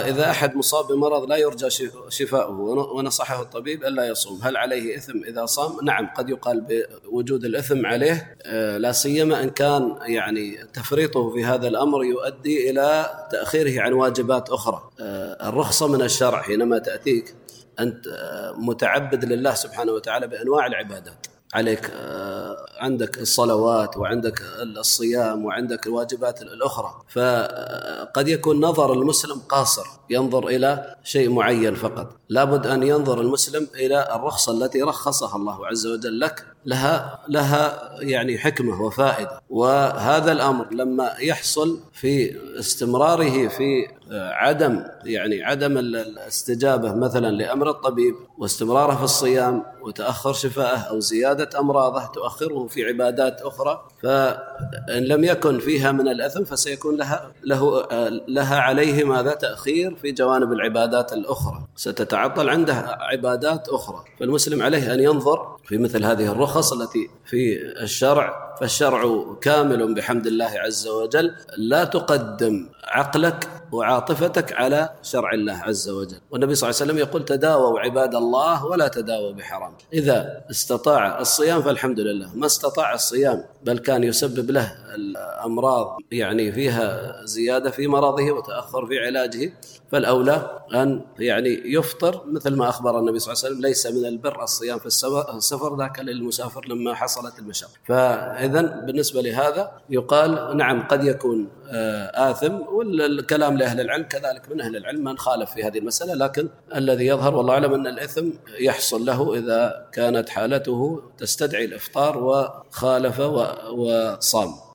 إذا أحد مصاب بمرض لا يرجى شفاؤه ونصحه الطبيب ألا يصوم، هل عليه إثم إذا صام؟ نعم، قد يقال بوجود الإثم عليه، لا سيما إن كان يعني تفريطه في هذا الأمر يؤدي إلى تأخيره عن واجبات أخرى. الرخصة من الشرع حينما تأتيك أنت متعبد لله سبحانه وتعالى بأنواع العبادات، عليك عندك الصلوات وعندك الصيام وعندك الواجبات الأخرى، فقد يكون نظر المسلم قاصر، ينظر إلى شيء معين فقط. لابد أن ينظر المسلم إلى الرخصة التي رخصها الله عز وجل لك، لها يعني حكمة وفائدة. وهذا الأمر لما يحصل في استمراره في عدم الاستجابة مثلا لأمر الطبيب واستمراره في الصيام وتأخر شفائه أو زيادة أمراضه تؤخره في عبادات أخرى، فإن لم يكن فيها من الأثم فسيكون لها عليه ماذا؟ تأخير في جوانب العبادات الأخرى، ستتعطل عنده عبادات أخرى. فالمسلم عليه أن ينظر في مثل هذه الرخص التي في الشرع، فالشرع كامل بحمد الله عز وجل، لا تقدم عقلك وعاطفتك على شرع الله عز وجل. والنبي صلى الله عليه وسلم يقول: تداووا عباد الله ولا تداووا بحرام. إذا استطاع الصيام فالحمد لله، ما استطاع الصيام بل كان يسبب له الأمراض يعني فيها زيادة في مرضه وتأخر في علاجه، فالأولى أن يفطر، مثل ما أخبر النبي صلى الله عليه وسلم: ليس من البر الصيام في السفر، ذاك للمسافر لما حصلت المشقة. فإذا بالنسبة لهذا يقال نعم قد يكون آثم، والكلام لأهل العلم كذلك، من أهل العلم من خالف في هذه المسألة، لكن الذي يظهر والله أعلم أن الإثم يحصل له إذا كانت حالته تستدعي الإفطار وخالف وصام.